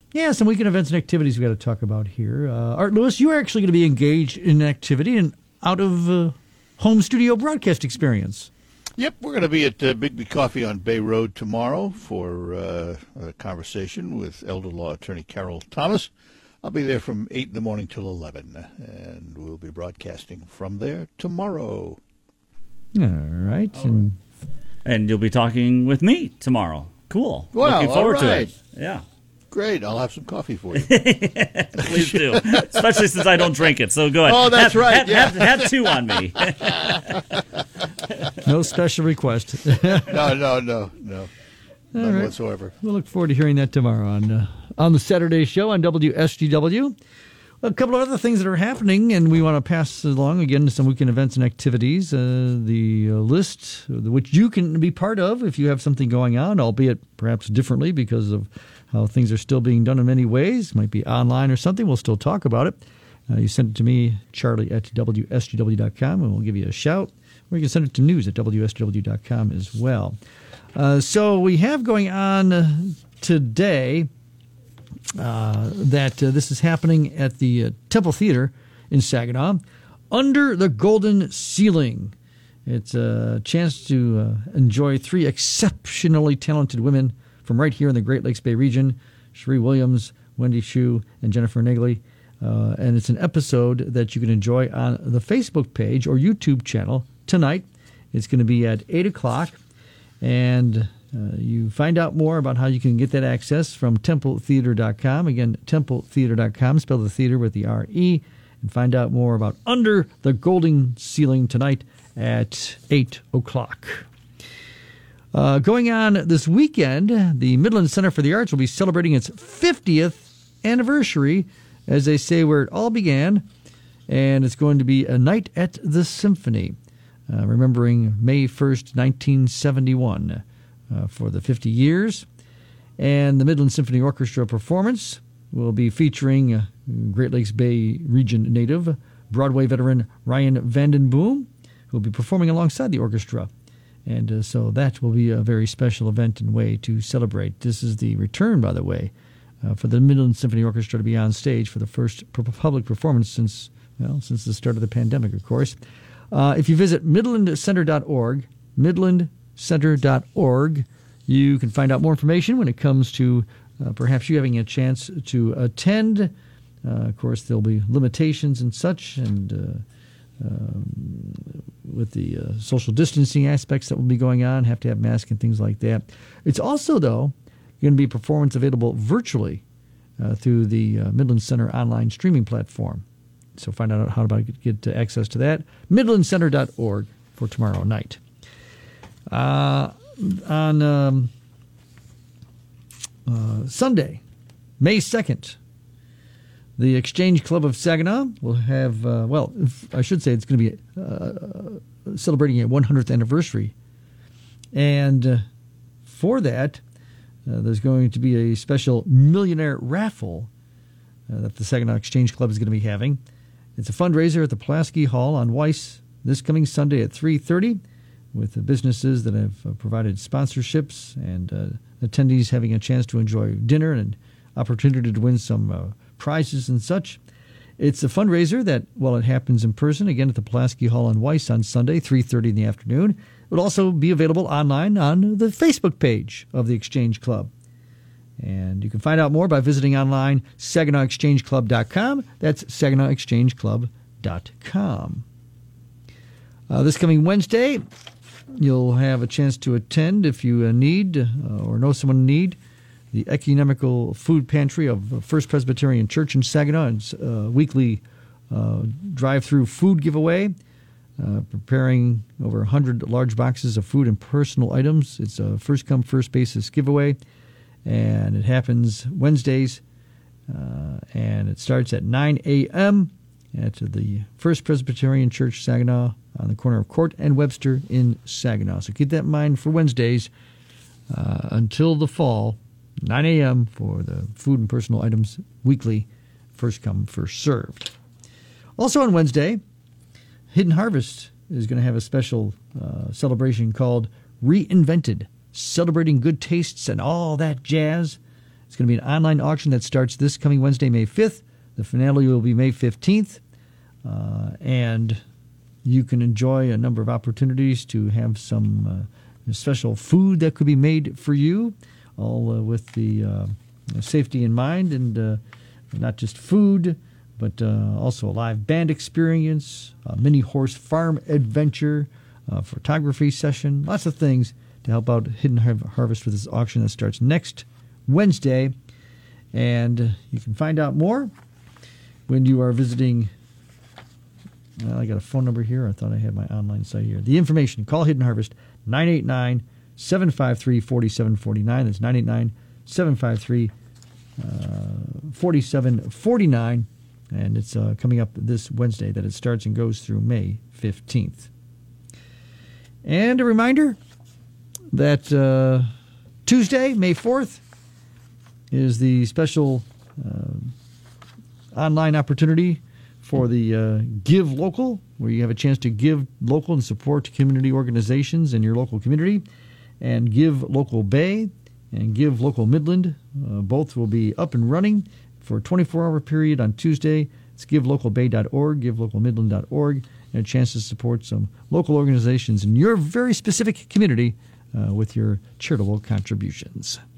Yeah, some weekend events and activities we got to talk about here. Art Lewis, you are actually going to be engaged in an activity and out of home studio broadcast experience. Yep, we're going to be at Bigby Coffee on Bay Road tomorrow for a conversation with elder law attorney Carol Thomas. I'll be there from 8 in the morning till 11, and we'll be broadcasting from there tomorrow. All right. And you'll be talking with me tomorrow. Cool. Well, looking forward to it. right. Yeah. Great. I'll have some coffee for you. Please do. Especially since I don't drink it. So go ahead. Oh, that's right. Have two on me. No special request. No. None right. whatsoever. We'll look forward to hearing that tomorrow on the Saturday show on WSGW. A couple of other things that are happening, and we want to pass along, again, some weekend events and activities. The list, which you can be part of if you have something going on, albeit perhaps differently because of how things are still being done in many ways. Might be online or something. We'll still talk about it. You send it to me, Charlie, at WSGW.com, and we'll give you a shout. Or you can send it to news at WSGW.com as well. So we have going on today that this is happening at the Temple Theater in Saginaw, Under the Golden Ceiling. It's a chance to enjoy three exceptionally talented women from right here in the Great Lakes Bay region, Cherie Williams, Wendy Hsu, and Jennifer Nagley. And it's an episode that you can enjoy on the Facebook page or YouTube channel tonight. It's going to be at 8 o'clock. And you find out more about how you can get that access from templetheater.com. Again, templetheater.com, spell the theater with the R-E. And find out more about Under the Golden Ceiling tonight at 8 o'clock. Going on this weekend, the Midland Center for the Arts will be celebrating its 50th anniversary, as they say, where it all began. And it's going to be a night at the Symphony, remembering May 1st, 1971, for the 50 years. And the Midland Symphony Orchestra performance will be featuring Great Lakes Bay region native, Broadway veteran Ryan Vandenboom, who will be performing alongside the orchestra. And so that will be a very special event and way to celebrate. This is the return, by the way, for the Midland Symphony Orchestra to be on stage for the first public performance since the start of the pandemic, of course. If you visit midlandcenter.org, midlandcenter.org, you can find out more information when it comes to perhaps you having a chance to attend. Of course, there'll be limitations and such, and with the social distancing aspects that will be going on, have to have masks and things like that. It's also, though, going to be a performance available virtually through the Midland Center online streaming platform. So find out how to get access to that. midlandcenter.org for tomorrow night. On Sunday, May 2nd, the Exchange Club of Saginaw will have, I should say it's going to be celebrating a 100th anniversary. And for that, there's going to be a special millionaire raffle that the Saginaw Exchange Club is going to be having. It's a fundraiser at the Pulaski Hall on Weiss this coming Sunday at 3:30, with the businesses that have provided sponsorships and attendees having a chance to enjoy dinner and opportunity to win some prizes and such. It's a fundraiser that, while it happens in person, again at the Pulaski Hall on Weiss on Sunday, 3:30 in the afternoon, it will also be available online on the Facebook page of the Exchange Club. And you can find out more by visiting online SaginawExchangeClub.com. That's SaginawExchangeClub.com. This coming Wednesday, you'll have a chance to attend, if you need or know someone in need, the Ecumenical Food Pantry of First Presbyterian Church in Saginaw. It's a weekly drive-through food giveaway, preparing over 100 large boxes of food and personal items. It's a first-come, first-basis giveaway, and it happens Wednesdays, and it starts at 9 a.m. at the First Presbyterian Church, Saginaw, on the corner of Court and Webster in Saginaw. So keep that in mind for Wednesdays until the fall, 9 a.m. for the food and personal items weekly, first come, first served. Also on Wednesday, Hidden Harvest is going to have a special celebration called Reinvented, celebrating good tastes and all that jazz. It's going to be an online auction that starts this coming Wednesday, May 5th. The finale will be May 15th. And you can enjoy a number of opportunities to have some special food that could be made for you, all with the safety in mind, and not just food, but also a live band experience, a mini horse farm adventure, photography session, lots of things to help out Hidden Harvest with this auction that starts next Wednesday. And you can find out more when you are visiting. I got a phone number here. I thought I had my online site here. The information, call Hidden Harvest, 989-753-4749. That's 989-753-4749. And it's coming up this Wednesday that it starts and goes through May 15th. And a reminder that Tuesday, May 4th, is the special online opportunity for the Give Local, where you have a chance to give local and support community organizations in your local community. And Give Local Bay and Give Local Midland, both will be up and running for a 24-hour period on Tuesday. It's givelocalbay.org, givelocalmidland.org, and a chance to support some local organizations in your very specific community with your charitable contributions.